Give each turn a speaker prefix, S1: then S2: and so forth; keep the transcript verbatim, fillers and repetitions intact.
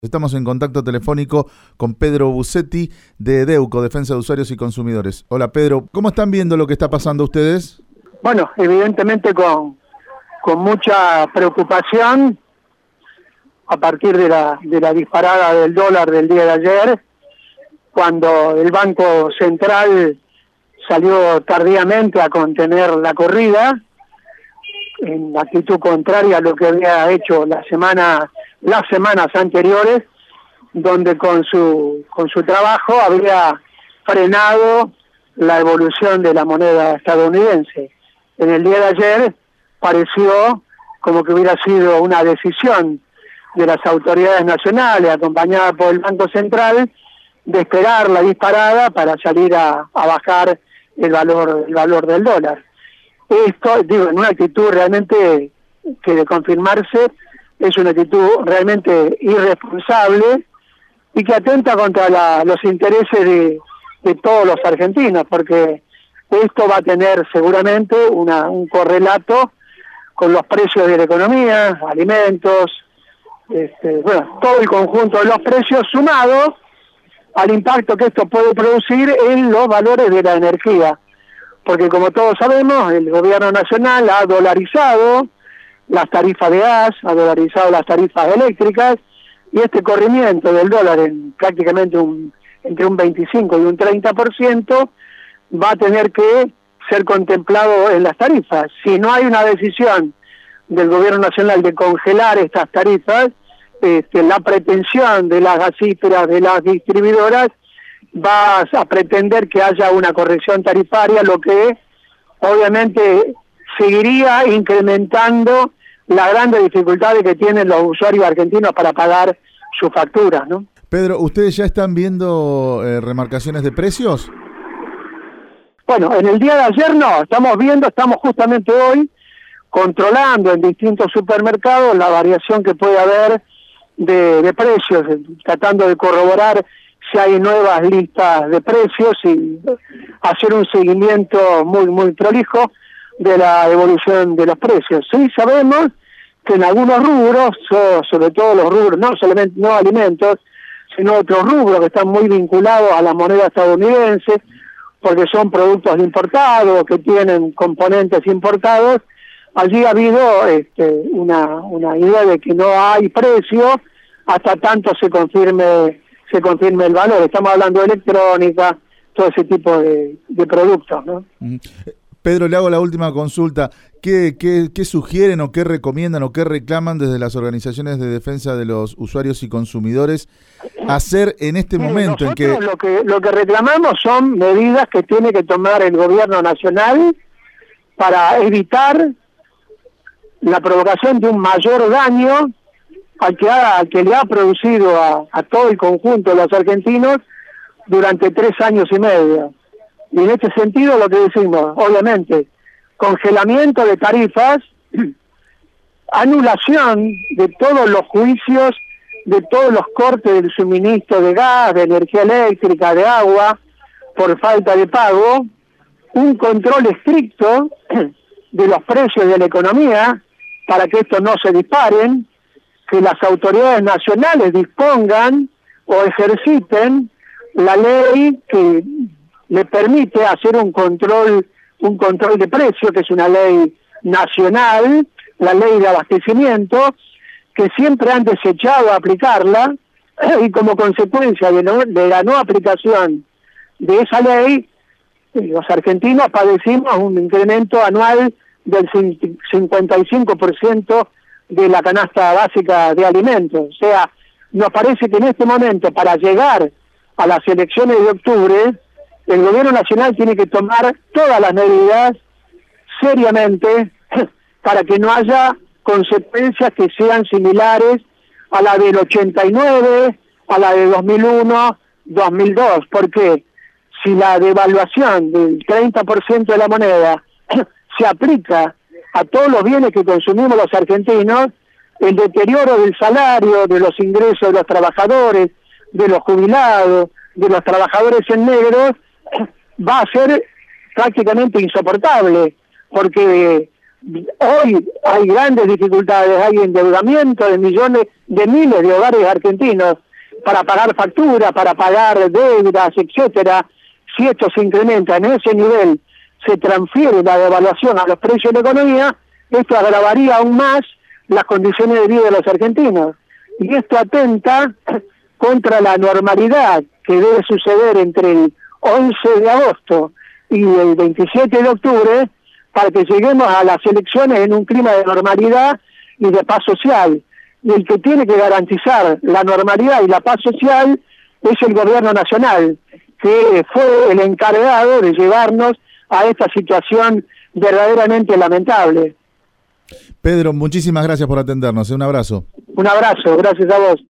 S1: Estamos en contacto telefónico con Pedro Busetti de DEUCO, Defensa de Usuarios y Consumidores. Hola Pedro, ¿cómo están viendo lo que está pasando ustedes?
S2: Bueno, evidentemente con, con mucha preocupación a partir de la, de la disparada del dólar del día de ayer, cuando el Banco Central salió tardíamente a contener la corrida, en actitud contraria a lo que había hecho la semana, las semanas anteriores, donde con su con su trabajo había frenado la evolución de la moneda estadounidense. En el día de ayer pareció como que hubiera sido una decisión de las autoridades nacionales, acompañada por el Banco Central, de esperar la disparada para salir a, a bajar el valor el valor del dólar. Esto, digo, en una actitud realmente que de confirmarse es una actitud realmente irresponsable y que atenta contra la, los intereses de, de todos los argentinos, porque esto va a tener seguramente una, un correlato con los precios de la economía, alimentos, este, bueno, todo el conjunto de los precios sumado al impacto que esto puede producir en los valores de la energía. Porque como todos sabemos, el gobierno nacional ha dolarizado las tarifas de gas, ha dolarizado las tarifas eléctricas, y este corrimiento del dólar en prácticamente un, entre un veinticinco y un treinta por ciento va a tener que ser contemplado en las tarifas. Si no hay una decisión del gobierno nacional de congelar estas tarifas, este, la pretensión de las gasíferas, de las distribuidoras, va a pretender que haya una corrección tarifaria, lo que obviamente seguiría incrementando las grandes dificultades que tienen los usuarios argentinos para pagar sus facturas, ¿no?
S1: Pedro, ¿ustedes ya están viendo eh, remarcaciones de precios?
S2: Bueno, en el día de ayer no, estamos viendo, estamos justamente hoy controlando en distintos supermercados la variación que puede haber de, de precios, tratando de corroborar si hay nuevas listas de precios y hacer un seguimiento muy muy prolijo de la evolución de los precios. Sí sabemos que en algunos rubros, sobre todo los rubros, no solamente no alimentos, sino otros rubros que están muy vinculados a la moneda estadounidense, porque son productos importados, que tienen componentes importados, allí ha habido este, una, una idea de que no hay precio hasta tanto se confirme se confirme el valor. Estamos hablando de electrónica, todo ese tipo de, de productos, ¿no?
S1: Pedro, le hago la última consulta. ¿Qué, qué, ¿Qué sugieren o qué recomiendan o qué reclaman desde las organizaciones de defensa de los usuarios y consumidores hacer en este sí, momento en que
S2: lo que lo que reclamamos son medidas que tiene que tomar el gobierno nacional para evitar la provocación de un mayor daño al que, ha, al que le ha producido a, a todo el conjunto de los argentinos durante tres años y medio. Y en este sentido lo que decimos, obviamente, congelamiento de tarifas, anulación de todos los juicios, de todos los cortes del suministro de gas, de energía eléctrica, de agua, por falta de pago, un control estricto de los precios de la economía para que estos no se disparen, que las autoridades nacionales dispongan o ejerciten la ley que le permite hacer un control un control de precios, que es una ley nacional, la ley de abastecimiento, que siempre han desechado aplicarla, y como consecuencia de, no, de la no aplicación de esa ley, los argentinos padecimos un incremento anual del cincuenta y cinco por ciento de la canasta básica de alimentos. O sea, nos parece que en este momento, para llegar a las elecciones de octubre, el gobierno nacional tiene que tomar todas las medidas seriamente para que no haya consecuencias que sean similares a la del ochenta y nueve, a la de dos mil uno, dos mil dos, porque si la devaluación del treinta por ciento de la moneda se aplica a todos los bienes que consumimos los argentinos, el deterioro del salario, de los ingresos de los trabajadores, de los jubilados, de los trabajadores en negro, va a ser prácticamente insoportable, porque hoy hay grandes dificultades, hay endeudamiento de millones, de miles de hogares argentinos para pagar facturas, para pagar deudas, etcétera. Si esto se incrementa en ese nivel, se transfiere la devaluación a los precios de la economía, esto agravaría aún más las condiciones de vida de los argentinos. Y esto atenta contra la normalidad que debe suceder entre el once de agosto y el veintisiete de octubre, para que lleguemos a las elecciones en un clima de normalidad y de paz social. Y el que tiene que garantizar la normalidad y la paz social es el gobierno nacional, que fue el encargado de llevarnos a esta situación verdaderamente lamentable.
S1: Pedro, muchísimas gracias por atendernos. Un abrazo.
S2: Un abrazo, gracias a vos.